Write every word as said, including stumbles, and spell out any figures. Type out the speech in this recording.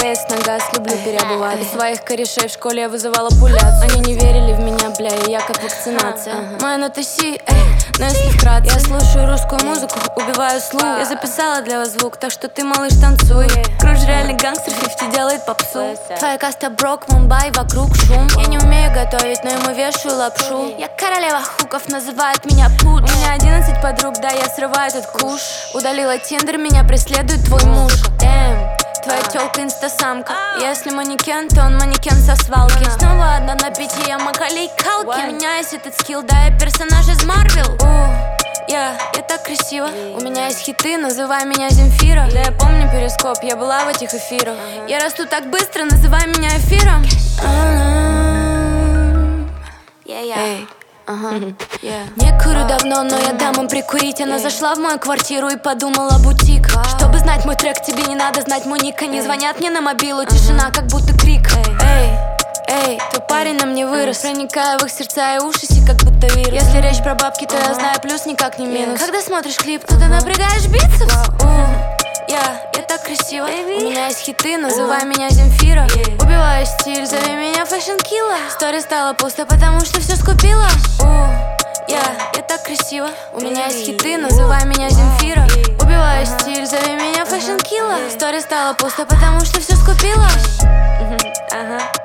ЕС на газ, люблю переобуваться. Из своих корешей в школе я вызывала пуляцию. Они не верили в меня, бля, и я как вакцинация. Моя нота си, эй, но если вкратце, я слушаю русскую музыку, убиваю слух. Я записала для вас звук, так что ты, малыш, танцуй. Круж реальный гангстер, фифти делает попсу. Твоя каста брок, Мумбай, вокруг шум. Я не умею готовить, но ему вешаю лапшу. Я королева хуков, называют меня пуч. У меня одиннадцать подруг, да, я срываю этот куш. Удалила тиндер, меня преследует твой муж. Дэм, твоя тёлка инстасамка. Если манекен, то он манекен со свалки. Снова одна на пяти, я Макалей Калки. У меня есть этот скилл, да, я персонаж из Марвел. Я, я так красиво. У меня есть хиты, называй меня Земфира. Да, я помню перископ, я была в этих эфирах. Я расту так быстро, называй меня эфиром. Эй, ага, yeah. Не курю давно, но я дам им прикурить. Она зашла в мою квартиру и подумала бутик. Чтобы знать мой трек, тебе не надо знать мой ник. Они звонят мне на мобилу, тишина, как будто крик. Эй, эй, твой парень на мне вырос. Проникаю в их сердца и уши, как будто вирус. Если речь про бабки, то я знаю плюс, никак не минус. Когда смотришь клип, то ты напрягаешь бицепс. Я, я так красиво. У меня есть хиты, называй меня Земфира. Убиваю стиль, зови меня фэшн килла. Стори стала пусто, потому что все скупила. Я, я так красиво. У меня есть хиты, называй меня Земфира. Убиваю стиль, зови меня фэшн килла. Стори стала пусто, потому что все скупила. Ага.